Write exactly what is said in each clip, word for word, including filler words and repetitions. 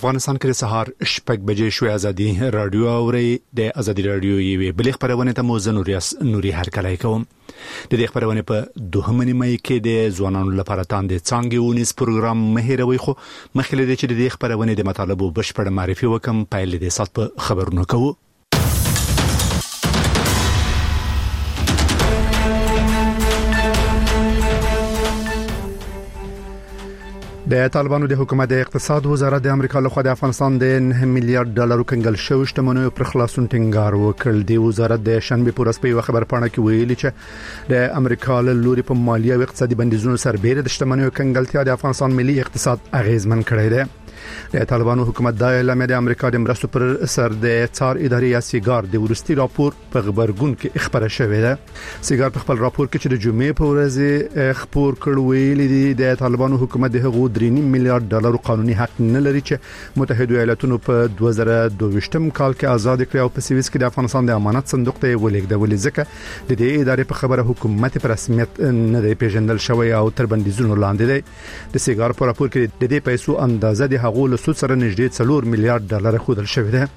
افغانستان کې سهار شپږ بجې شوې ازادي رادیو اوري د ازادي رادیو یوې بلې خبرونه ته موزه نوریاس نوري هرکلای کوم د دې خبرونه په دوهمه نیمه کې د ځوانانو لپاره تاند څنګه ونیس پروګرام مهیروي خو مخکې د چې د خبرونه د مطالبه بشپړ معرفي وکم پایل د سات په خبرونه کوو. د طالبانو د حکومت د اقتصاد وزارت د امریکا لخوا د افغانستان د نه میلیارډ ډالر کنګل شوی شتمنیو پر خلاصون ټینګار وکړ. د وزارت د شنبه پر ورځ په خبر پاڼه کې ویلي چې د امریکا له لوري په مالیه او اقتصادي بندیزونو سربېره د شتمنیو کنګلتیا د افغانستان ملي اقتصاد اغیزمن کړی دی. د طالبانو حکومت د اعلان د امریکا د مرستو پر سر د څار ادارې یا سیګار د ورستي راپور په خبرګون کې خبره شوې ده. سیګار په خپل راپور کې چې د جمعې په ورځ خبر کړ ویلي دی د طالبانو حکومت د هغو درې میلیارډ ډالر قانوني حق نه لري چې متحده ایالاتونو په دوه زره دوه ویشتم کال کې آزاد کړ او په سویس کې د افغانستان د امانت صندوق ته ولېږد ولې ځکه د دې ادارې په خبره حکومت پر رسمیت نه دی پیژندل شوی او تر بندیزونو لاندې دی. د سیګار په راپور کې د دې پیسو اندازه د هغو له سود سره نږدې څلور میلیارډ ډالر خودل شوی دی.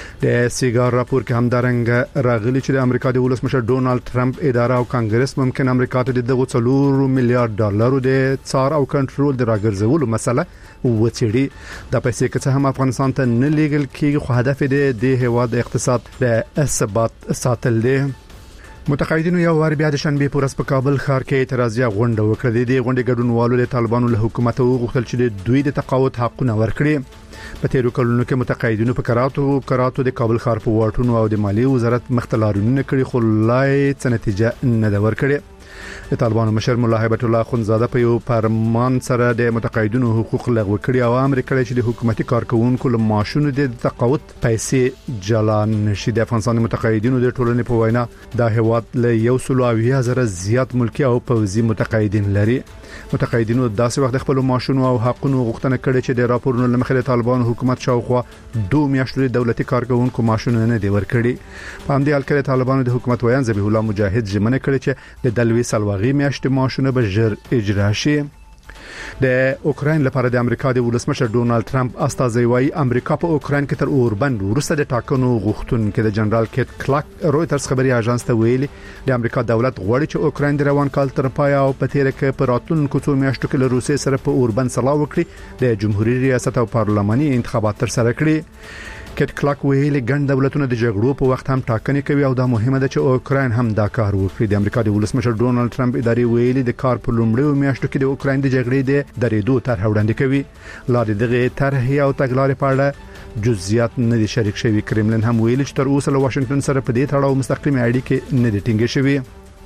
د سیګار راپور کې هم درنګ راغلی چې د امریکا د ولسمشر ډونالد ټرمپ اداره او کانګرس ممکن امریکا ته د څلور میلیارډ ډالر د څار او کنټرول د راګرځولو مسله وڅېړي. د پیسې کې هم افغانستان ته نه لیږل کېږي خو هدف دې د هیواد اقتصاد د ثبات ساتل دي. متقاعدینو یو وار بیا د شنبه پر ورځ په کابل ښار کې اعتراضیه غونډه وکړه. د غونډې ګډونوالو د طالبانو له حکومت وغوښتل چې دوی د تقاعد حقونه ورکړي. په تیرو کلونو کې متقاعدینو په کراتو کراتو د کابل ښار په واټونو او د مالی وزارت مختلارونه کړي خو لای څه نتیجه نه ده ورکړي. د طالبانو مشر مولا هیبت الله خونزاده په یو فرمان سره د متقاعدینو حقوق لغوه کړي او امر کړی چې د حکومتي کارکونکو له معاشونو د تقاعد پیسې جلان نشي. د افغانستان متقاعدینو د ټولنې په وینا د هیواد له یو سل او اویا زره زیات ملکی او پوځي متقاعدین لري. متقاعدینو داسې وخت خپل معاشونو او حقوقو غوښتنه کړې چې د راپورونو لمخې طالبان حکومت شاوخوا دوه میاشتې دولتي کارکونکو معاشونه نه دی ورکړي. په همدې حال کې طالبانو د حکومت ویان ذبیح الله مجاهد ژمنه کړې چې د دلوي سلواغي میاشتې معاشونه به ژر اجرا شي. د اوکراین لپاره د امریکا د ولسمشر ډونالد ټرمپ استازي وايي امریکا په اوکراین کې تر اوربند وروسته د ټاکنو غوښتونکو د جنرال کیټ کلاک رويټرز خبري اژانس ته ویلي د امریکا دولت غواړي چې اوکراین د روان کال تر پای او په تیر کې پر راتلونکو څو میاشتو کې له روسیې سره په اوربند سلا وکړي د جمهوریت ریاست او پارلماني انتخابات تر سره کړي. کټ کلاک ویلي ګڼ دولتونه د جګړو په وخت هم ټاکنې کوي او دا مهمه ده چې اوکراین هم دا کار وکړي. د امریکا د ولسمشر ډونالد ټرمپ ادارې ویلي د کار په لومړیو میاشتو کې د اوکراین د جګړې د درېدو طرح وړاندې کوي. لارې دغه طرح او تګلارې په اړه جزئیات نه دي شریک شوي. کرملین هم ویلي چې تر اوسه له واشنگټن سره په دې تړاو مستقیم اړیکې نه دي ټینګې شوي.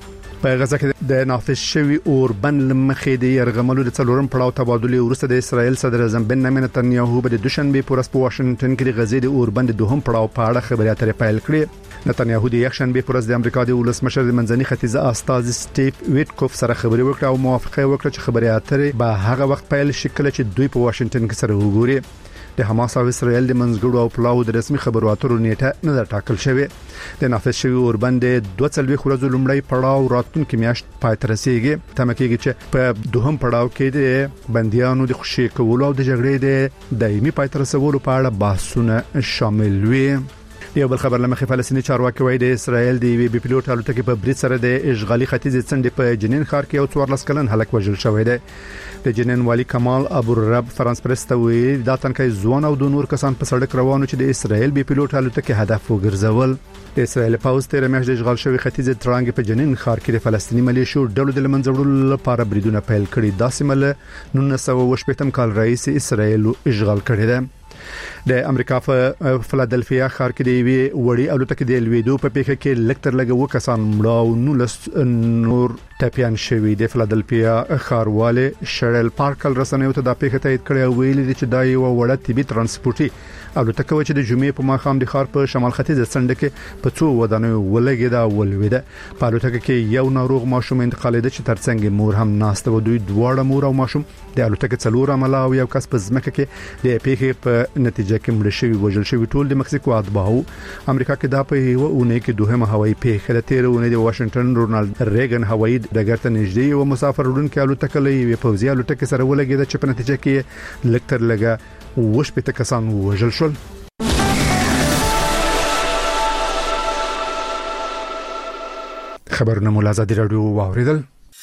په غزا کې د نافذ شوی اوربند لمخې د يرغملو د څلورم پړاو تبادله ورسته د اسرایل صدر اعظم بنیامین نتنیاهو په د دوشنبه پر ورځ په واشنگټن کې د غزې د اوربند دوهم پړاو په اړه خبري اترې پیل کړې. نتنیاهو د یکشنبه پر ورځ د امریکا د ولسمشر د منځني ختیځ استاذ سټیف ویټکوف سره خبري وکړه او موافقه وکړه چې خبري اترې به هغه وخت پیل شي کله چې دوی په واشنگټن کې سره وګوري. د حماس او اسرائیل د منځګړو او پلاو د رسمي خبرو اترو نیټه نه ټاکل شوی. د نافذ شوی اوربند دوه څلوي خورزو لومړی پړاو راتلونکي میاشت پای ته رسیږي. تمه کېږي چې په دوهم پړاو کې د بنديانو د خوشي کولو او د جګړې د دایمي پای ته رسولو په اړه بحثونه شامل وي. یو بل خبر لمخې فلسطینی چارواکي وایي د اسرائیل د وی بي پيلوټ الوتکې په بریټ سره د اشغالي ختیځ څنډې په جنین ښار کې یو څوارلس کلن هلک وژل شوی دی. د جنین والی کمال ابو الرب فرانس پریس ته ویلي دا تنکي ځوان او د نور کسان په سړک روانو چې د اسرائیل بي پيلوټ الوتکې هدف وګرځول. د اسرائیل پوځ تیر میاشت د اشغال شوی ختیځ ترانګ په جنین ښار کې د فلسطینی ملیشو ډلو د لمنځوړلو لپاره بریدونه پیل کړي. دا سیمه نولس سوه اوه شپږم کال رئیس اسرائیل اشغال کړی دی. د امریکا په فلادلفیا ښار کې د وی وړي الوتکې د لویدو په پیښه کې لکتر لګو کسان مړه او نولس نور ټپيان شوي. د فلادلفیا ښاروالي شرل پارکل رسنیو ته د پیښه تایید کړی او ویلي چې دا یو وړه طبي ترانسپورتي الوتکه و چې د جمعې په ماښام د ښار په شمال ختیځ څنډه کې په څو ودانیو ولګیدا ولویده. په الوتکه کې یو ناروغ ماشوم انتقالیده چې ترڅنګ مور هم ناشته و. دوی دواړه مور او ماشوم د الوتکه څلور عمله او یو کس په ځمکه کې د پیښې په نتیجه کې مړ شوی وژل شوی. ټول د مکسیکو اتباعو. امریکا کې دا په یو اونۍ کې دوهمه هوایي پیښه د تیر اونۍ د واشنگټن رونالد ریګن هوایي ډګر ته نږدې یو مسافر وړونکي الوتکه لې پوځي الوتکه سره ولګیده چې په نتیجه کې لکتر لګا وشپېته کسان وژل شول. خبرونه مو آزادي رادیو واوریدل.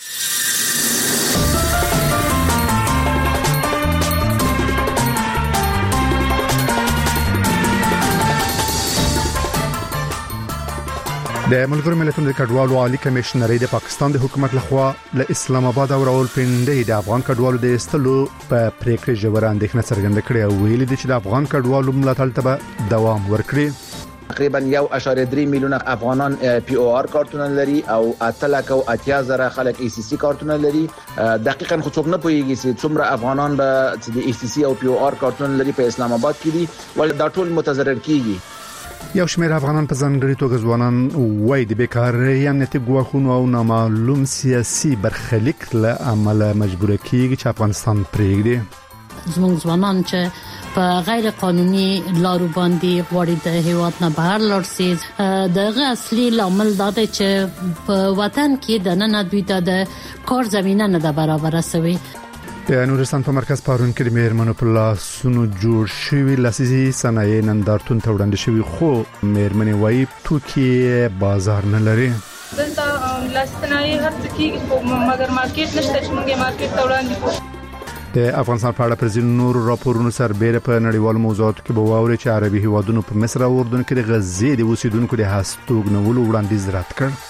د ملګرو ملتونو د کډوالو عالی کمشنري د پاکستان د حکومت لخوا له اسلام آباد او راولپنډي د افغان کډوالو د استلو په پریکړه جوړه اندېښنه څرګنده کړې او ویلي دي چې د افغان کډوالو ملاتړ ته دوام ورکړي. تقریبا یو اشاریه درې میلیونه افغانان پی او آر کارتونه لري او اتلک او اتیا زره خلک ای سی سی کارتونه لري. دقیقاً خو څوک نه پوهیږي چې څومره افغانان به د ای سی سی او پی او آر کارتونه لري په اسلام آباد کې دي ول دا ټول متضرر کیږي. یو شمېر افغانان په ځانګړي توګه ځوانان وایي د بیکارۍ امنیتي ګواښونو او نامعلوم سیاسي برخلیک له امله مجبور کیږي چې افغانستان پرېږدي. زموږ ځوانان چې په غیر قانوني لارو باندې غواړي د هیواد نه بهر لاړ شي دغه اصلي لامل دا دی چې په وطن کې د نن دوی ته د کار زمينه نه ده برابر شوی. د نورستان په مرکز پارون کې د میرمنو په لاسونو جوړ شوی لاسي صنایع نندارتون ته وړاندې شوی خو میرمنې وایي توکي بازار نه لري. دلته لاسي صنایع هر څه کېږي خو مګر مارکیټ نشته چې موږ مارکیټ ته وړاندې کوو. د افغانستان په اړه پر ځینو نور راپورونو سربېره په نړیوالو موضوعاتو کې به واوري چې عربي هیوادونو په مصر او اردن کې د غزې د اوسیدونکو د هستوګنولو وړاندیز رد کړ.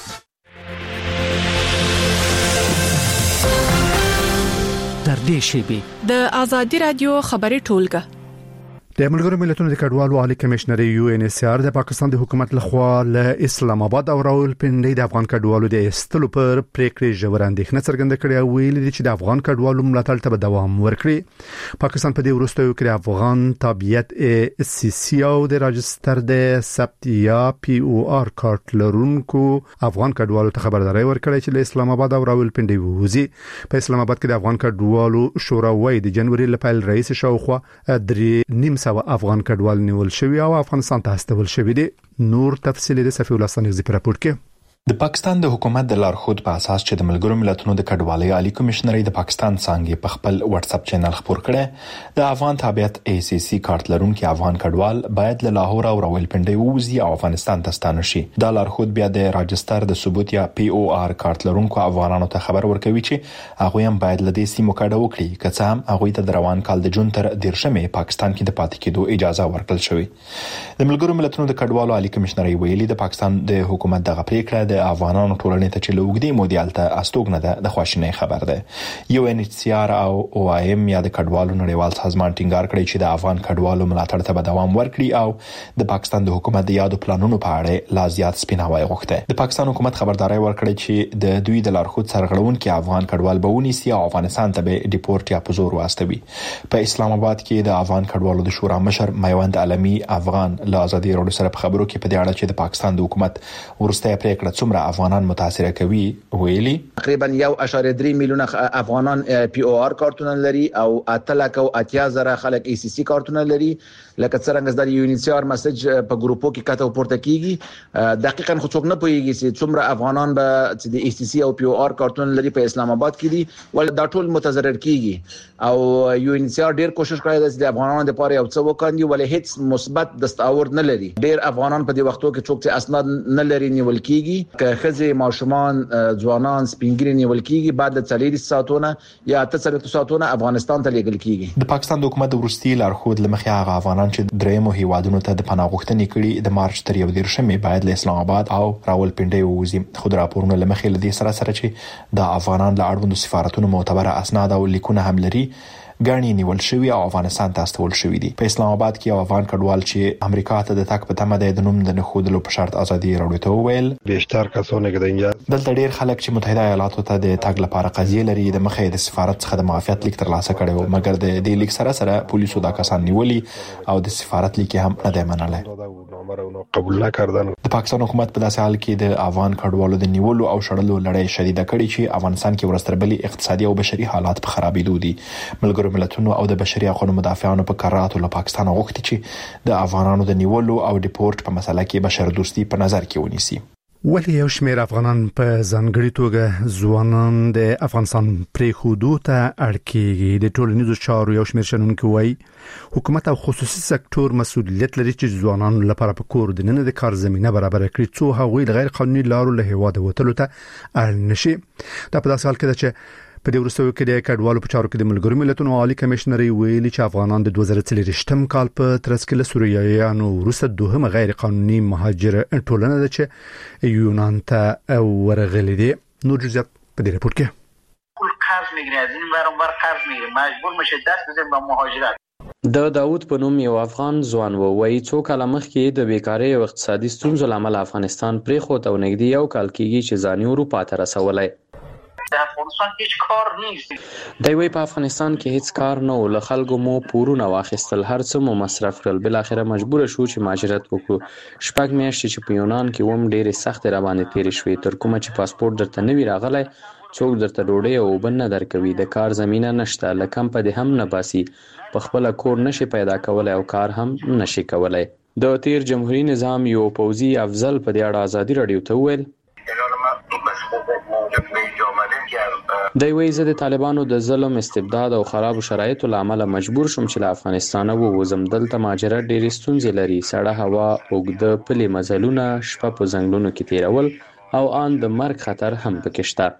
در دې شیبه د آزادي رادیو خبري ټولګه د ملګرو ملتونو د کډوالو عالی کمشنري یو ان ایچ سی آر د پاکستان د حکومت لخوا له اسلام آباد او راولپنډي د افغان کډوالو د استلو پر پریکړې جوړه اندېښنه څرګنده کړې او ویلي دي چې د افغان کډوالو ملاتړ ته دوام ورکړي. پاکستان په دې وروستیو کې د افغان تابعیت ای سی سی او د راجستر د ثبت یا پی او آر کارت لرونکو افغان کډوالو ته خبرداري ورکړې چې له اسلام آباد او راولپنډي ووزي. په اسلام آباد کې د افغان کډوالو شورا وايي د جنوري لپاره رئیس شاوخوا درې نیم سو افغان کډوال نیول شوی او افغانستان ته استول شوی دي. نور تفصیل د صفی الله ثاني په راپور کې. د پاکستان د حکومت د لارښود په اساس چې د ملګرو ملتونو د کډوالۍ عالی کمشنري د پاکستان څنګه په خپل واتس اپ چینل خبر کړي د افغان تابعیت ای سی سی کارت لرونکي افغان کډوال باید له لاهور او راولپنډي ووزي او افغانستان ته ستانه شي. د لارښود بیا د راجستر د ثبوت یا پی او آر کارت لرونکو افغانانو ته خبر ورکوي چې هغه هم باید له دې سیمو کډه وکړي که څه هم هغه ته د روان کال د جون تر دیرشمې پاکستان کې د پاتې کېدو اجازه ورکړل شوې. د ملګرو ملتونو د کډوالو عالی کمشنري ویلي د پاکستان د حکومت دغه پریکړه د افغانانو ټولنې ته چې لوګدي مودیالته استوګنه ده د خواشینۍ خبر ده. یو ان ایچ سی آر او او آی ایم یا د کډوالو نړیوال سازمان ټینګار کړی چې د افغان کډوالو ملاتړ ته دوام ورکړي او د پاکستان د حکومت د یادو پلانونو په اړه لا زیات سپیناوی غوښته. د پاکستان حکومت خبرداري ورکړی چې د دوی د لارښود سرغړونکو افغان کډوال به ونیسي او افغانستان ته به ډیپورت یا په زور واستوي. په اسلام آباد کې د افغان کډوالو د شورا مشر میوند علمي افغان له آزادي رادیو سره په خبرو کې په دې اړه چې د پاکستان د حکومت ورسته پریکړه څومره افغانان متاثر کوي ویلي تقریبا یو اشاریه درې میلیونه افغانان پی او آر کارتونه لري او اتلک او اتیا زره خلک ای سی سی کارتونه لري. لکه څنګه د یو ان ایچ سی آر میسج په ګروپو کې کاته پورته کیږي. دقیقاً خو څوک نه پوهیږي چې څومره افغانان به د ای سی سی او پی او آر کارتونه لري په اسلام آباد کې دي ول دا ټول متضرر کیږي او یو ان ایچ سی آر ډیر کوشش کړی دی چې د افغانانو لپاره یو څه وکړي ولې هیڅ مثبت دستاورد نه لري. ډیر افغانان په دې وختو کې څوک چې اسناد نه لري نیول کیږي که خزه ماشومان ځوانان سپینګری نیول کیږي بعد د څلور ساعتونه یا اته ساعتونه افغانستان ته لیږل کیږي. د پاکستان د حکومت ورستي لارښود لمخې هغه افغانان چې درېمو هیوادونو ته د پناه غوښتنې کړي د مارچ تر یو دیرشمې باید له اسلام آباد او راولپنډي ووزي. خو د راپورونو لمخې لدی سره سره چې د افغانان له اړوندو سفارتونو معتبره اسناد او لیکونه هم لري ګڼي نیول شوی او افغانستان ته استول شوی دي. په اسلام آباد کې یو افغان کډوال چې امریکا ته د تک په تمه د نوم د نخودلو په شرط ازادي راوړی ته ویل بیشتر کسونه کې د اینجا دلته ډیر خلک چې متحده ایالاتو ته د تګ لپاره قضیه لري د مخې د سفارت څخه د معافیت لیک ترلاسه کړي او مګر د دې لیک سره سره پولیسو دا کسان نیولي او د سفارت لیک هم نه دی منلای. قبول نکردن. د پاکستان حکومت په داسې حال کې د افغان کډوالو د نیولو او شړلو لړۍ شدیده کړې چې افغانستان کې ورستربلي اقتصادي او بشري حالات په خرابېدو دي. ملګرو ملتونو او د بشري حقوقو مدافعانو په قراراتو له پاکستان غوښتي چې د افغانانو د نیولو او ډیپورت په مسله کې بشردوستي په نظر کې ونیسي. ولی یو شمېر افغانان په ځانګړي توګه ځوانان د افغانستان پرې خودو ته اړ کېږي. د ټولنیزو چارو یو شمېر شنونکي وایي حکومت او خصوصي سکتور مسؤلیت لري چې ځوانانو لپاره په کور دننه د کار زمينه برابر کړي څو هغوی د غیر قانوني لارو له هیواده وتلو ته اړ نشي. دا په داسې حال کې ده چې په دې وروستیو کې د کډوالو په چارو کې د ملګرو ملتونو عالی کمشنري ویلي چې افغانان د دوه زره څلوېښتم کال په ترڅ کې له سوریایانو وروسته دوهمه غیر قانوني مهاجر ټولنه ده چې یونان ته ورغلي دي. نور جزئیات په دې راپور کې. کل قرض میگیرن از این ور اون ور قرض میگیرن مجبور میشه دست بزنه به مهاجرت. د داوود په نوم یو افغان ځوان وایي څو کاله مخکې د بیکارۍ او اقتصادي ستونزو لامل افغانستان پرېښود او نږدې یو کال کېږي چې ځاني اروپا ته رسولی. در افغانستان هیچ کار نیست. دی وی په افغانستان کې هیڅ کار نه و، له خلکو مو پورونه واخیستل، هر څه مو مصرف کړل، بل اخره مجبور شو چې مهاجرت وکړو. شپږ میاشتې چې په یونان کې وم ډېرې سختې را باندې تېرې شوې، تر کومه چې پاسپورت درته نه وي راغلی څوک درته ډوډۍ او اوبه نه درکوي، د کار زمینه نشته، له کمپه دې هم نه باسي، په خپله کور نشي پیدا کولی او کار هم نشي کولی. د تیر جمهوریت نظام یو پوځي افضل په دې اړه ازادي راډیو ته وویل دی وی زه د طالبانو د ظلم، استبداد او خرابو شرایطو له امله مجبور شوم چې له افغانستانه ووځم. دلته مهاجرت ډېرې ستونزې لري، سړه هوا، اوږده پلې مزلونه، شپه په ځنګلونو کې تېرول او ان د مرګ خطر هم پکې شته.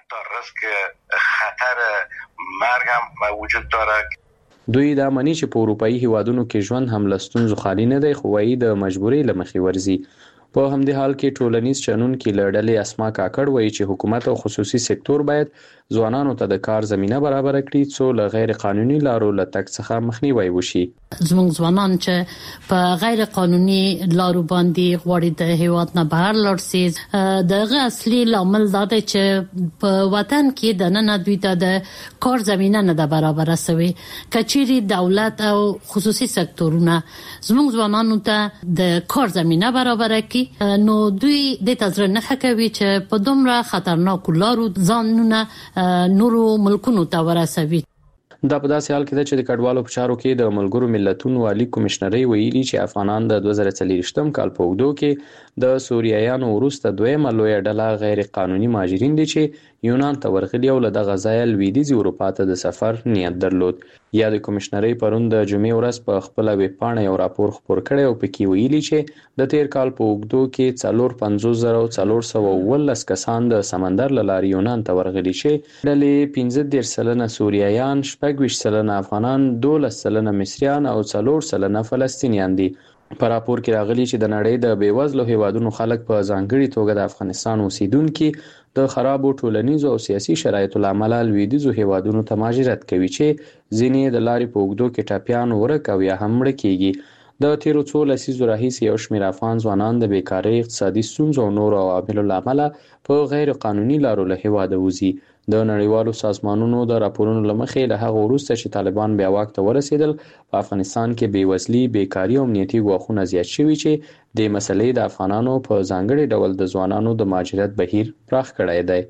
دوی دا مني چې په اروپایي هیوادونو کې ژوند هم له ستونزو خالي نه دی، خو وایي د مجبورۍ له مخې ورځي. په همدې حال کې ټولنیز شنونکي له ډلې اسما کاکړ وایي چې حکومت او خصوصي سکتور باید ځوانانو ته د کار زمينه برابر کړي څو له غیر قانوني لارو له تګ څخه مخنیوي وشي. زموږ ځوانان چې په غیر قانوني لارو باندې غواړي د هیواد نه بهر لاړ شي، دغه اصلي لامل دا دی چې په وطن کې د نن دوی ته د کار زمينه نه ده برابر شوی. کچيري دولت او خصوصي سکتورونه زموږ ځوانانو ته د کار زمينه برابر کړي، نو دوی د تزر نه کوي چې په دومره خطرناکو لارو ځانونه نورو ملکونو ته ورسوي. دا په داسې حال کې ده چې د کډوالو په چارو کې د ملګرو ملتونو عالی کمشنري ویلي چې افغانان د دوه زره څلوېښتم کال په اوږدو کې د سوریایانو وروسته دویمه لویه ډله غیر قانوني مهاجرین دي چې یونان ته ورغلي او له دغه ځایه لویدیځې اروپا ته د سفر نیت درلود. یا د کمشنري پرون د جمعې ورځ په خپله ویبپاڼه یو راپور خپور کړی او پکې ویلي چې د تیر کال په اوږدو کې څلور پنځوس زره څلور سوه اوولس کسان د سمندر له لارې یونان ته ورغلي چې ډلې پنځه دېرش سلنه سوریایان، شپږ ویشت سلنه افغانان، دولس سلنه مصریان او څلور سلنه فلسطینیان دي. په راپور کې راغلي چې د نړۍ د بیوزلو هیوادونو خلک په ځانګړي توګه د افغانستان اوسیدونکي د خرابو ټولنیزو او سیاسي شرایطو له امله لویدیځو هیوادونو ته مهاجرت کوي چې ځینې د لارې په اوږدو کې ټپیان ورک او یا هم مړه کېږي. د تیرو څو لسیزو راهیسې یو شمېر افغان ځوانان د بیکارۍ، اقتصادي ستونزو او نورو عواملو له امله په غیر قانوني لارو له هیواده وځي. د نړیوالو سازمانونو د راپورونو له مخې له هغه وروسته چې طالبان بیا واک ته ورسېدل، په افغانستان کې بېوزلي، بیکاري او امنیتي ګواښونه زیات شوي چې د مسلې د افغانانو په ځانګړي ډول د ځوانانو د مهاجرت بهیر پراخ کړی دی.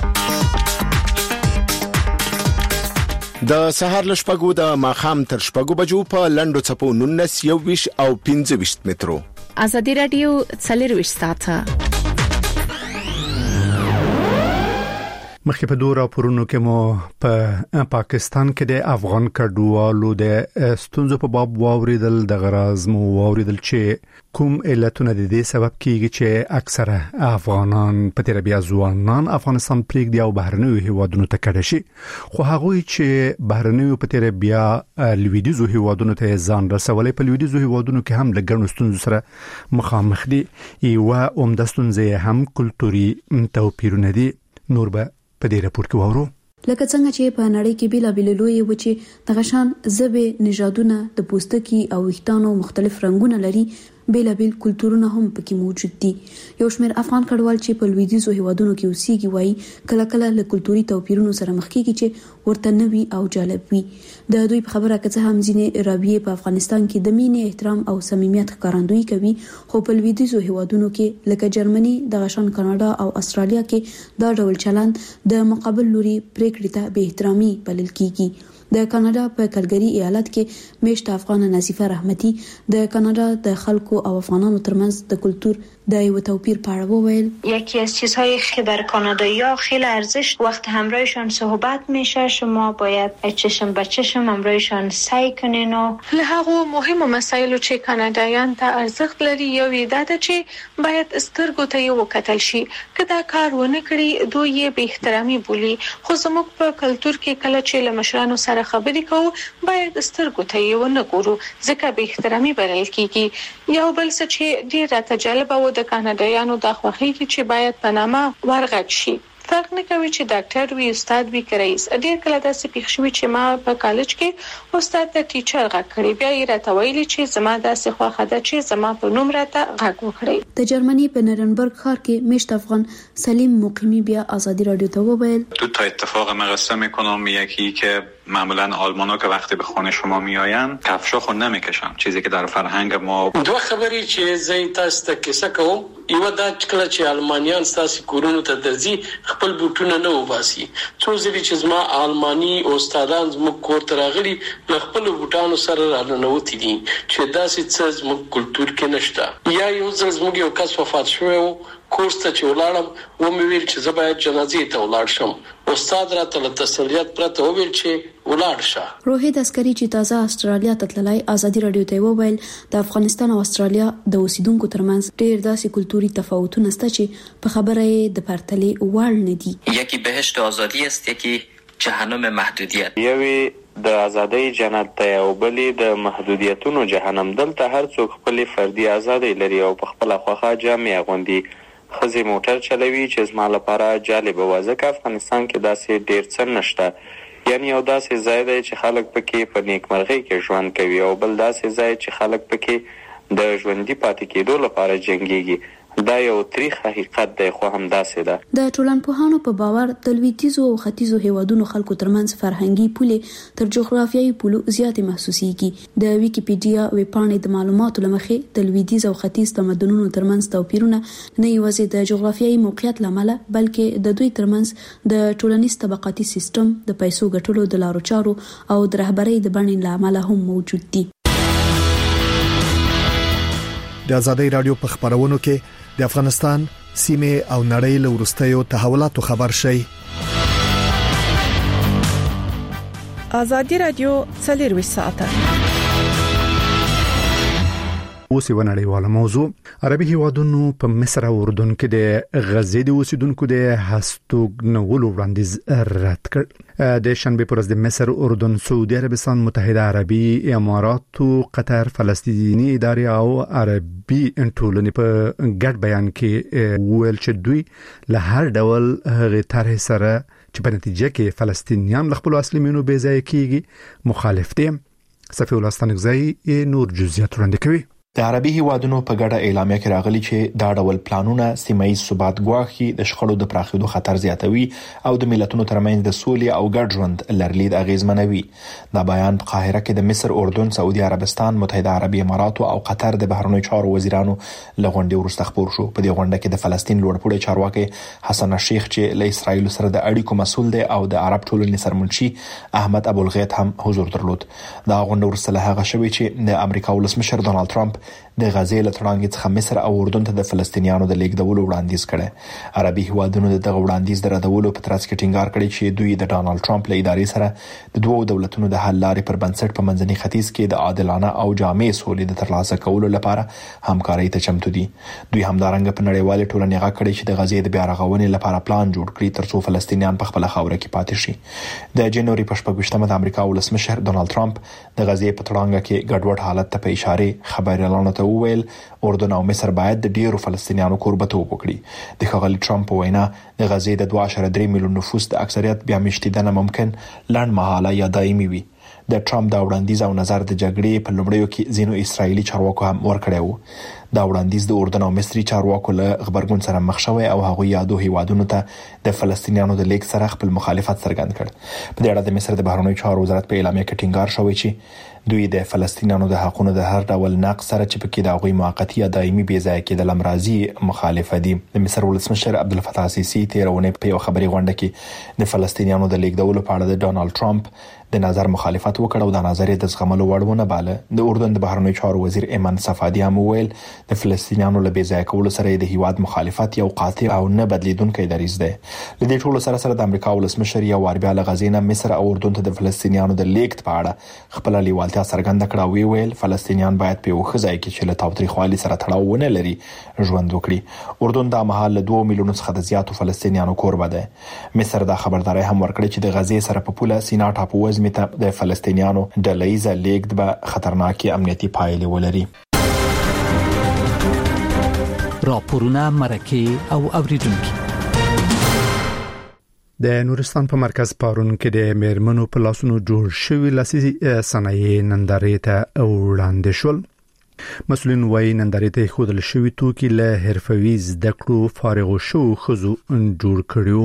د سهار له شپږو د ماښام تر شپږو بجو په لنډو څپو نولس، یوویشت او پنځه ویشت مترو. ازادي راډیو څلرویشت ساعته مخکې په دوه راپورونو کې مو په پاکستان کې د افغان کډوالو د ستونزو په باب واوریدل. د غراز مو واوریدل چې کوم علتونه د دې سبب کیږي چې اکثره افغانان په تیر بیا ځوانان افغانستان پریږدي او بهرنیو هیوادونو ته کډه شي، خو هغه چې بهرنیو په تیر بیا لویدیځو هیوادونو ته ځان رسولي، په لویدیځو هیوادونو کې هم د ګڼو ستونزو سره مخامخ دي. یو عمده ستونزه هم کلتوري توپیرونه دي. نور به په دې راپور کې وورو. لکه څنګه چې په نړۍ کې بیلا بیل لوی وچی د غشان زبې نژادونه د پوستکي او ویښتانو مختلف رنگونه لري، بیلا بیل کلتورونه هم پکې موجود دي. یو شمېر افغان کډوال چې په لویدیځو هیوادونو کې اوسېږي وایي کله کله له کلتوري توپیرونو سره مخ کېږي چې ورته نوي او جالب وي. د دوی په خبره کې څه هم ځینې رابطې په افغانستان کې د مینې، احترام او صمیمیت ښکارندویي کوي، خو په لویدیځو هیوادونو کې لکه جرمني، د غشان کاناډا او استرالیا کې دا ډول چلند د مقابل لوري پریکړې ته بې احترامي بلل کېږي. د کاناډا په کلګری ایالت کې میشت افغان نصیفه رحمتي د کاناډا د خلکو او افغانانو ترمنځ د کلتور د یو توپیر په اړه وویل. یکی از چیزهایی که بر کانادایی‌ها خیلی ارزش وقت همراهشان صحبت میشه شما باید چشم به چشم همراهشان سعی کنین و له هغه مهمو مسایلو چې کانادایان ته ارزښت لري یو دا ده چې باید سترګو ته یو وکتل شي که دا کار ونه کړي دوی یې به احترامي بولي خو زموږ په کلتور کې کله چې له مشرانو سره خبرې کوو باید سترګو ته یې ونه ګورو ځکه به احترامي بلل کیږي. یو بل څه چې ډیر راته جالب و د کاناډایانو د خوښۍ چې باید په نامه ورغږ شي. فرق نه کوي چې ډاکټر وي استاد وي که رئیس. ډیر کله داسې پیښ شوي چې ما په کالج کې استاد د ټیچر غږ کړی بیا یې راته ویلي چې زما داسې خوښه ده چې زما په نوم راته غږ وکړي. د جرمنی په نرنبرګ ښار کې میشت افغان سلیم مقیمی بیا آزادی رادیو ته وویل دو تا اتفاق مقصه میکنم. یکی که معمولا آلمانا که وقتی به خانه شما میآیند کفشا خود نمیکشن چیزی که در فرهنگ ما دو خبری چې زه تاسو ته کیسه کوم. یو دا کله چې آلمانیان تاسو کورونو ته درځي خپل بوټونه نه وباسي. څو ځلې چې زما آلماني استادان زموږ کور ته راغلي له خپل بوټانو سره راننوتي دي چې داسې څه زموږ کلتور کې نشته. یا یو ځل زموږ یو کس وفات شوی و کورس ته چې ولاړم و مې ویل چې زه باید جنازې ته ولاړ شم. استاد راته له تسلیت پرته وویل چې ولاړ شه. روهید عسکري چې تازه استرالیا ته تللی آزادي رادیو ته وویل د افغانستان او استرالیا د اوسیدونکو ترمنځ ډېر داسې کلتوري تفاوتونه شته چې په خبره یې د پرتلې وړ نه دي. یکی بهشت آزادی است یکی جهنم محدودیت. یوی د ازادۍ جنت ته او بلې د محدودیتونو جهنم. دلته هر څوک خپل فردي ازادۍ لري او په خپل خوخه جامې اغوندي. خزي موټر چلوي چې زما لپاره جالب و ځکه افغانستان کې داسې ډیر څه نشته. یعنی یو داسې ځای دی چې خلک پکې په نیکمرغۍ کې ژوند کوي او بل داسې ځای چې خلک پکې د ژوندۍ پاتې کېدو لپاره جنګيږي. دا یو تاریخ حقیقت دی خو هم داسې ده. د ټولنپوهانو په باور د لویدیځو او ختیځو هیوادونو خلکو ترمنځ فرهنګي پولې تر جغرافیایي پولو زیاتې محسوسيږي. د ویکیپیډیا ویبپاڼې د معلوماتو لمخې د لویدیځ او ختیځ تمدنونو ترمنځ توپیرونه نه یوازې د جغرافیایي موقعیت لامل بلکې د دوی ترمنځ د ټولنیز طبقاتي سیستم د پیسو ګټلو د لارو چارو او د رهبرۍ د بڼې لامل هم موجود دي. د آزادۍ رادیو په خبرونو کې د افغانستان سیمه او نړۍ له ورستیو تحولاتو خبر شي. آزادۍ رادیو څلور ساعته اوس یو نړیواله موضوع. عربي هیوادونو په مصر او اردن کې د غزې د اوسیدونکو د هستوګنولو وړاندیز رد کړ. د شنبه پر ورځ د مصر، اردن، سعودي عربستان، متحده عربي امارات، قطر، فلسطینی ادارې او عربي ټولنې په ګډ بیان کې ویل چې دوی له هر ډول هغه طرح سره چې په نتیجه کې فلسطینیان له خپل اصلي مینو بې ځای کیږي مخالف دي. صفي الله ستانګزی نور جزئیات وړاندې کوي. د عربي هیوادونو په ګډه اعلامیه کې راغلي چې دا ډول پلانونه سیمایي ثبات ګواښي، د شخړو د پراخېدو خطر زیاتوي او د ملتونو ترمنځ د سولې او ګډ ژوند لرلید اغیزمنوي. دا بیان په قاهره کې د مصر، اردن، سعودي عربستان، متحده عربي امارات او قطر د بهرنیو چارو وزیرانو لغونډې وروسته خبر شو. په دې غونډه کې د فلسطین لوړپوړی چارواکي حسن الشیخ چې له اسرایل سره د اړیکو مسول دی او د عرب ټولنې سرمنشي احمد ابو الغیط هم حضور درلود. دا غونډه وروسته له هغه شوې چې د امریکا ولسمشر ډونالد ټرمپ د غزې له تړانګې څخه مصر او اردن ته د فلسطینیانو د لیږدولو وړاندیز کړي. عربي هیوادونو د دغه وړاندیز د ردولو په ترڅ کې ټینګار کړی چې دوی د ډونالد ټرمپ له ادارې سره د دوه دولتونو د حل لارې پر بنسټ په منځني ختیځ کې د عادلانه او جامع سولې د ترلاسه کولو لپاره همکارۍ ته چمتو دي. دوی همدارنګه په نړیوال ټولنې غږ کړی چې د غزې د بیا رغونې لپاره پلان جوړ کړي ترڅو فلسطینیان په خپل خاوره کې پاتې شي. د جنوري په شپږمه د امریکا ولسمشر ډونالد ټرمپ د غزې په تړانګه کې ګډوډ حالت ته په اشاره خبريالانو ته وویل اردن او مصر باید د ډیرو فلسطینیانو کوربتوب وکړي. د ښاغلي ټرمپ وینا د غزې د دوه اعشاریه درې میلیون نفوس د اکثریت بیا مشتیدنه ممکن لنډ مهاله یا دایمي وي. د ټرمپ دا وړاندیز او نظر د جګړې په لومړیو کې ځینو اسرایلی چارواکو هم ورکړی وو. دا وړاندیز د اردن او مصري چارواکو له خبرګون سره مخ شوی او هغه یادو هیوادونو ته د فلسطینیانو د لیک سره خپل مخالفت څرګند کړ. په دې اړه د مصر د بهرنیو چارو وزارت په اعلامیه کې ټینګار شوی چې دوی د فلسطینیانو د حقونو د هر ډول نقض سره چې پکې د غوي موقتی یا دایمي بې ځای کېدل امراضي مخالفه دي. د مصر ولسمشر عبدالفتاح السیسی تیرونه په یو خبري غونډه کې د فلسطینیانو د لیږدولو په اړه د ډونالد ټرمپ د نظر مخالفت وکړ او د نظر د زغملو وړونه باله. د اردن د بهرنیو چارو وزیر ایمن صفادی هم ویل د فلسطینیانو له بې ځای کولو سره د هیواد مخالفت یو قاطع او نه بدلیدونکی دریځ دی. د دې ټولو سره سره د امریکا ولسمشر یو وار بیا له غزې نه مصر او اردن ته د فلسطینیانو د لیکت په اړه خپل لیوالتیا څرګنده کړه او ویل فلسطینیان باید په وخت ځای کې چې له تاوتریخوالي سره تړاو ونه لري ژوند وکړي. اردن د مهال له دوه میلیونو څخه د زیاتو فلسطینیانو کوربه ده. مصر دا خبرداري هم ورکړه چې د غزې سره په پوله سینا ټاپو وزمې ته د فلسطینیانو ډله‌ایزه لیږد به خطرناکي امنیتي پایلې ولري. راپورونه مرکه او اوریدونکو د نورستان په مرکز پارون کې د میرمنو په لاسونو جوړ شوی لاسي صنایع نندارې ته وړاندې شول. مسؤلین وايي نندارې ته خودل شوی توکي له حرفوي زده کړو فارغ شو خزو جوړ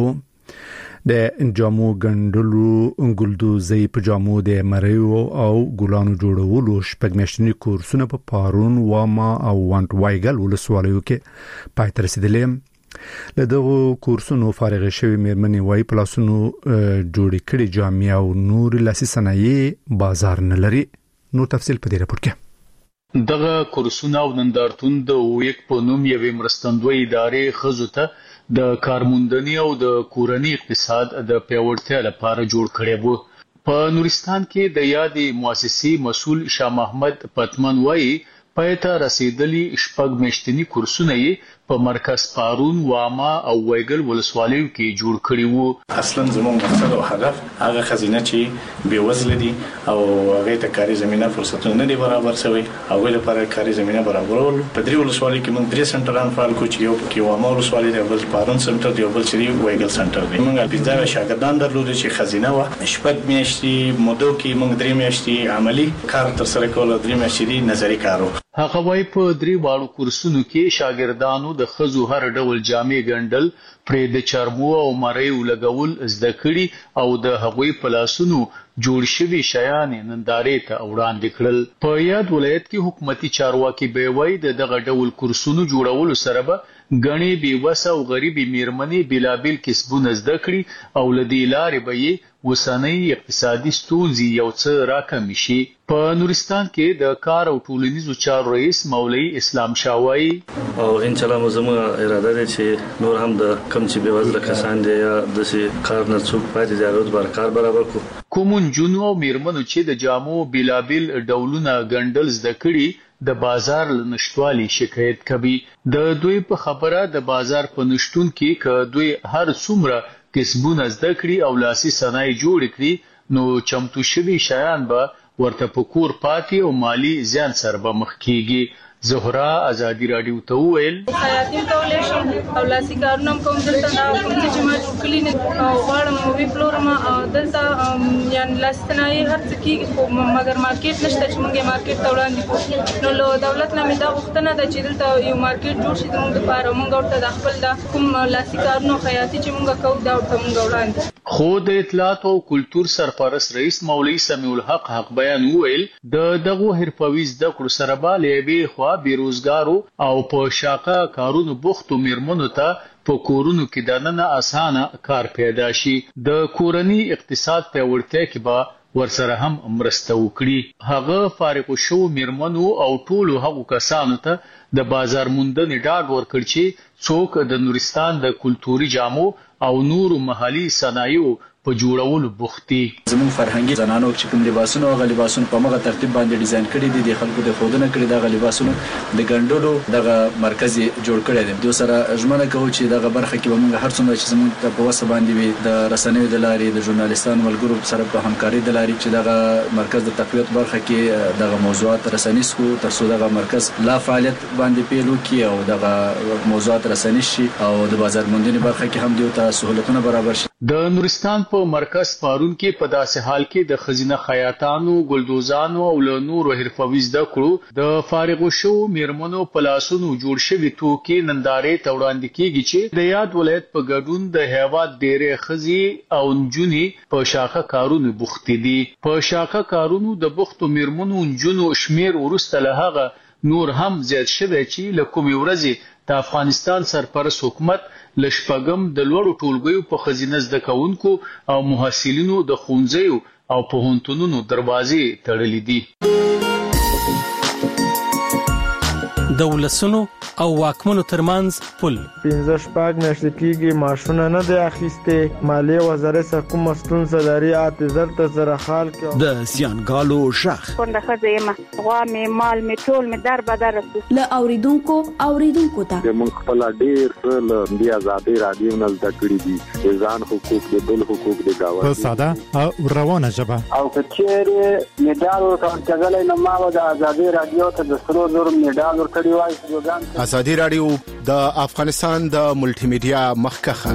کړیو. د جامو ګندلو انګلدوزي په جامو د مریو او ګلانو جوړولو شپږ میاشتنی کورسونه په پارون واما او وانټ وایګل ولسوالیو کې پای ته رسیدلې. له دغه کورسونو فارغ شوی میرمنې وايي په لاسونو جوړې کړي جامې او نور لاسي صنایع بازار نه لري. نو تفصیل په دې راپور کې. دغه کورسونه او نندارتون د ویک په نوم یوې مرستندوی ادارې خزو ته د کارموندنې او د کورنۍ اقتصاد د پیاوړتیا لپاره جوړ کړي وو. په نورستان کې د یادې مؤسسې مسؤل شاه محمد پتمن وایي پایته رسیدلی شپږ میاشتنی کورسونه یې په مرکز پارون واما او وایګل ولسوالیو کې جوړ کړي وو. اصلا زموږ مقصد او هدف هغه خزینه چې بې وزله دي او هغه ته کاري زمينه فرصتونه نه دي برابر شوی او لپاره کاري زمينه برابرول. په دې ولسوالۍ کې موږ درې سنټران فعال کوو چې یو پکې واما ولسوالۍ دی، بل پارون سنټر دی، بل چې وایګل سنټر دی. موږ پنځه شاګردان درلودل چې خزینه و شپږ میاشتې مودو کې موږ درې میاشتې عملی کار تر سره کول، درې میاشتې نظری کارو. هغه وايي په درې واړو کورسونو کې شاګردانو د خزو هر ډول جامې ګندل، پرې د چرمو او مریو لګول زده کړي او د هغوی په لاسونو جوړ شوي شیان نندارې ته وړاندې کړل. په یاد ولایت کې حکومتي چارواکي به وایي د دغه ډول کورسونو جوړولو سره به غني بي وسه او غریبي میرمنې بلابل کسبونه زده کړي او لدی لارې به یې وسنۍ اقتصادي ستونزې یو څه راکم شي. په نورستان کې د کار او ټولنیزو چارو رئیس مولوی اسلام شاوایی او ان شاء الله زموږ اراده ده چې نور هم د کم چې به وزله کسان دي یا د سي کار نه څوک پاتې دي هغه بر کار برابر کو. کومون جنو او میرمنو چې د جامو بلابل ډولونه ګندل زده کړي د بازار نشټوالي شکایت کوي. د دوی په خبره د بازار په نشټون کې ک دوی هر څومره کسبونه زده کړي او لاسي صنایع جوړ کړي نو چمتو شوي شیان به ورته پکور پاتې او مالی زیان سره به مخ کیږي. زهرا ازادي رادیو ته ویل خیاطین کولای شم او لاسي کارونه کوم دلته دا کوم چې ما جوړ کړی نه او غواړم وی فلورما دلته یعنی لاستنای هر څه کیږي خو مګر مارکیټ نشته چې موږ مارکیټ ته وړاندې کوو. نو له دولت نه مې دا غوښتنه ده چې دلته یو مارکیټ جوړ شي زموږ لپاره، موږ ورته د خپل د کوم لاسي کارونه خیاطي چې موږ کوو دا ورته موږ وړاندې. خو د اطلاعات او کلچر سرپرست رئیس مولوی سمیع الحق حق بیان ویل د دغه حرفوي زده کړو سره به به خو بیروزګارو او په شاقه کارونو بوختو میرمنو ته په کورونو کې د نن اسانه کار پیدا شي. د کورنۍ اقتصاد په ورته کې به ورسره هم مرسته وکړي. هغه فارغ شو میرمنو او ټولو هغو کسانو ته د بازار موندنې ډاډ ورکړ چې څوک د نورستان د کلتوري جامو او نورو محلي صنایعو په جوړولو بوختي. زموږ فرهنګي زنانو چې کوم لباسونه او لباسونه په مغه ترتیب باندې ډیزاین کړي دي د خلکو د خودنه کړي دغه لباسونه د ګندلو دغه مرکز جوړ کړي دي. دوی سره ژمنه کوي چې دغه برخه کې به موږ هر څومره چې زموږ په وسه باندې وي د رسنیو د لارې د ژورنالیستانو ملګرو سره په همکاري د لارې چې دغه مرکز د تقویت برخه کې دغه موضوعات رسنیس کو تر څو دغه مرکز لا فعالیت باندې پیلو کې او دغه موضوعات رسنیس شي او د بازار موندنې برخه کې هم دیو ته سہولتونه برابر شي. د نورستان په مرکز پارون کې په داسې حال کې د خزینه خیاطانو، ګلدوزانو او له نورو حرفوي زده کړو د فارغو شو میرمنو په لاسونو جوړ شوي توکي نندارې ته وړاندې کیږي چې د یاد ولایت په ګډون د هیواد ډېرې ښځې او نجونې په شاخه کارونو بوختې دي. په شاخه کارونو د بوختو میرمنو نجونو شمیر وروسته له هغه نور هم زیات شوی چې له کومې ورځې د افغانستان سرپرست حکومت لشپګم د لوړو ټولګیو په خزینه زده کوونکو او محصلینو د ښوونځیو او پوهنتونونو دروازې تړلې دي. د ولسونو او واکمنو ترمنځ پل پنځه شپږ میاشتې کېږي ماشونه نه دی اخیستې. مالیې وزارت څخه کومه ستونزه لري اته زر ته زره حال کې د زیانګالو شخ کونډه ښځه یم غوا مې مال مې ټول مې در بدر رسو له اوریدونکو اوریدونکو ته موږ خپل ډیر څه له دې ازادي رادیو نه زده کړې دي ځان حقوق د بل حقوق د گاوه په ساده او روانه ژبه او کچېره میډال ورکړل نو ما د ازادي رادیو ته د سرو زر میډال ورکړی وای. ازادي رادیو د افغانستان د ملټي میډیا مخکخه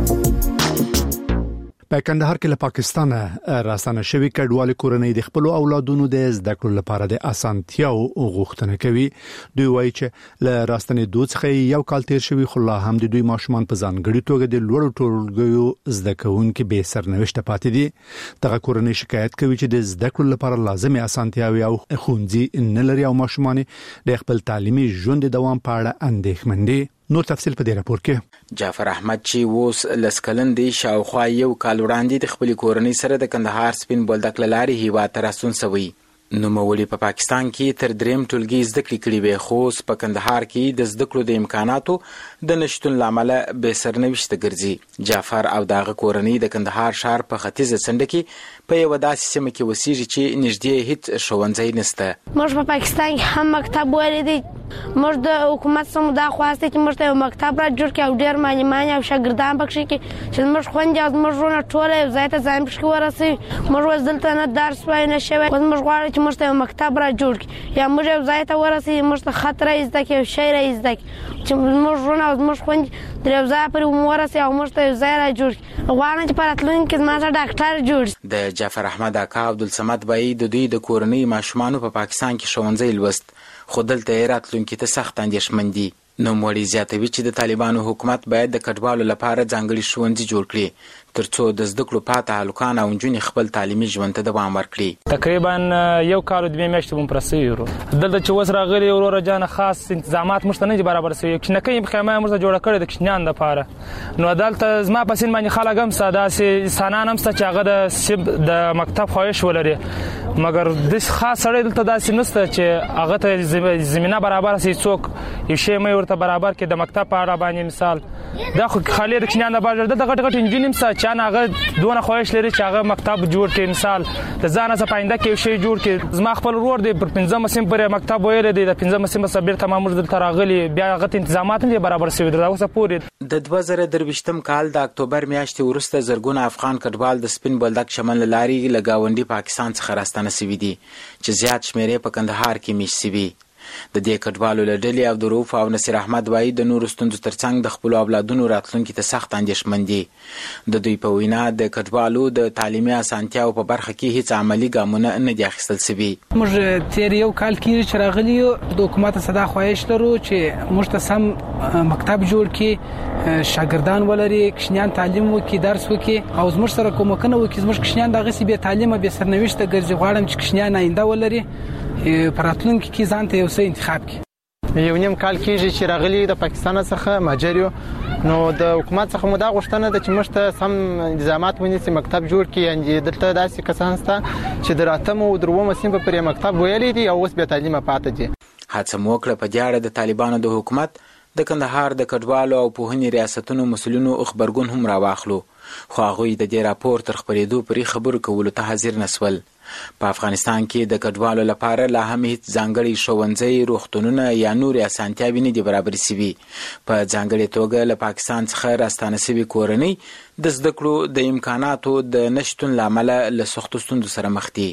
په کندهار کې له پاکستان راستنه شوی کډوال کورنۍ د خپل اولادونو د زده کړو لپاره د اسانتیاو غوښتنه کوي. دوی وایي چې له راستنې دوڅخه یو کال تیر شوی خو لا هم د دوی ماشومان په ځانګړي توګه د لوړو ټولګیو زده کوونکو به سرنوشت پاتې دي. دغه کورنۍ شکایت کوي چې د زده کړو لپاره لازمي اسانتیاوي او خوندي نه لري او ماشومان د خپل تعلیمي ژوند دوام په اړه اندېښمن دي. نور تفصیل په دې راپور کې. جعفر احمد چې ووس لسکلندې شاوخوا یو کال وړاندې د خپل کورنۍ سره د کندهار سپین بولدک لارې هیوا ترسون سوی. نو مولي په پاکستان کې تر دریم ټولګي زده کړې کړې وي خو په کندهار کې د زده کړو د امکاناتو د نشټون لامل به سرنوشت ګرځي. جعفر او دغه کورنۍ د کندهار ښار په ختیځه څنډه کې په یو داسې سیمه کې وسیږي چې نږدې هیڅ ښوونځی نشته. موږ په پاکستان کې هم مکتب ولیدي. موږ د حکومت څخه دا خواسته چې موږ ته یو مکتب را جوړ کړي او ډېر معلمان او شاګردان پکې کې چې موږ خوندې او موږ ورونه ټول یو ځای ته ځان پکې ورسي. موږ وز دلته نه درس وای نه شوی. موږ غواړو چې موږ ته یو مکتب را جوړ کړي یا موږ یو ځای ته ورسي موږ ته خط را زده کړي او شعر را زده کړي چې موږ ورونه او موږ خوندې د یو ځای پر ورسي او موږ ته یو ځای را جوړ کړي. غواړم چې په راتلونکي کې زما ډاکټر جوړ شي. د جعفر احمد اکا عبدالصمد بای د دوی د کورنۍ ماشومانو په پاکستان کې ښوونځی لوست خو دلته یې راتلونکي ته سخت اندېښمن دي. نوموړي زیاتوي چې د طالبانو حکومت باید د کډوالو لپاره ځانګړي ښوونځي جوړ کړي ترڅو د زده کړو پاته هلکان او نجونې خپل تعلیمي ژوند ته دوام ورکړي. تقریبا یو کال او دوه میاشتې مو پرسي ورو دلته چې وس راغلي وروره جان خاص انتظامات مشته نه برابر شوی چې نه کوي خیمه مرزه جوړ کړی د کشنیان لپاره. نو دلته زما پسین باندې خلک هم ساده سي سانان هم چې هغه د د مکتب خواهش ولري مګر د خاص سره دلته داسې نشته چې هغه ته زمينه برابر سي څوک یو شی مې ورته برابر کې د مکتب په اړه باندې مثال دا خو خالي د کشنیان لپاره د غټ غټ انجینیم سات چا هغه دونه خواهش لري چې هغه مکتب جوړ کړي مثال د ځان څخه پاینده کې شی جوړ کړي. زما خپل ورور دی پر پنځم سیم پر مکتب ویل دی د پنځم سیم صبر تمام د تراغلي بیا هغه تنظیمات نه برابر شوی دا اوسه پورې. د دوه زره درویشتم کال د اکتوبر میاشتې وروسته زرګونه افغان کډوال د سپین بولدک شمال لاري لګاونډي پاکستان څخه راستنه سوي دي چې زیات شمیرې په کندهار کې میش سوي. د دې کډوالو له ډلې عبدالرؤف او نصیر احمد وایي د نورو ستونزو ترڅنګ د خپلو اولادونو راتلونکي ته سخت اندېښمن دي. د دوی په وینا د کډوالو د تعلیمي اسانتیاو په برخه کې هیڅ عملي ګامونه نه دي اخیستل سوي. موږ تیر یو کال کېږي چې راغلي یو د حکومت صدا خواهش لرو چې موږ ته سم مکتب جوړ کړي شاګردان ولري کشنیان تعلیم وکړي درس وکړي او زموږ سره کومکونه وکړي زموږ کشنیان دغه سی به تعلیم به سرنوشت ګرځي. غواړم چې کشنیان آینده ولري پراتلونکي کې ځان ته یو څه انتخاب کړي. یو نیم کال کېږي چې راغلي د پاکستان څخه ماجریو نو د حکومت څخه مو دا غوښتنه ده چې موږ ته سم نظامات ونیسي مکتب جوړ کړي. یعنې دلته داسې کسان شته چې د راتم او دروم سیم په پرې مکتب ویلي دي او اوس به تعلیم پاتې دي. هڅه مو وکړه په دې اړه د طالبانو د حکومت د کندهار د کډوالو او پوهنې ریاستونو مسؤلینو خبرګون هم راواخلو خو هغوی د دې راپور تر خپرېدو پرې خبرو کولو ته حاضر نسول. په افغانستان کې د کډوالو لپاره لا هم هیڅ ځانګړي ښوونځي روغتونونه یا نورې اسانتیاوې نه دي برابرې سوي. په ځانګړې توګه له پاکستان څخه راستانه سوي کورنۍ د زده کړو د امکاناتو د نشتون له امله له سختو ستونزو سره مخ دي.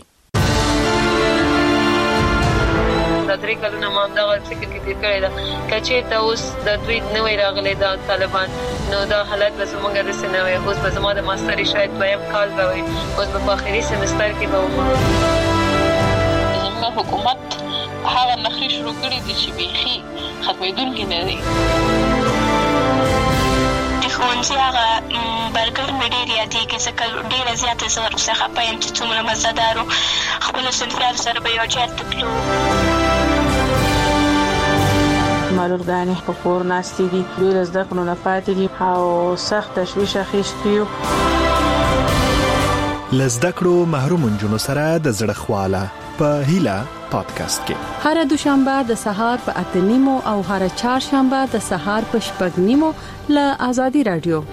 دا درې کلونه ما همدغه فکر کې تېر کړی ده که چېرته اوس د دوی نوی راغلی دا طالبان نو دا حالت به زموږ داسې نه وي. اوس به زما د ماستري شاید دویم کال به وي اوس به په آخري سمستر کې به وم. زموږ حکومت هغه نخرې شروع کړي دي چې بیخي ختمېدونکي نه دي. د ښوونځي هغه برګر مې ډېر یادېږي ځکه ډېره زیاته زه ورپسې خفه یم چې څومره مزهدار و. خپلو صنفیانو سره به یو ځای ته تلو. معلولګانې په کور ناستې دي دوی له زده کړو نه پاتې دي او سخت تشویش اخیستی یو. لزده کړو محروم جنونو سره د زړه خواله په هیله پادکاسټ کې هر دوشنبه د سهار په اته نیمو او هر چهارشنبه د سهار په شپږ نیمو له آزادي رادیو.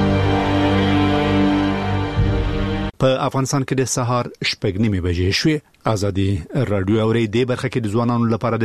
په افغانستان کې د سهار شپږ نیمې بجې شوې. آزادي رادیو اوري د برخه کې د ځوانانو لپاره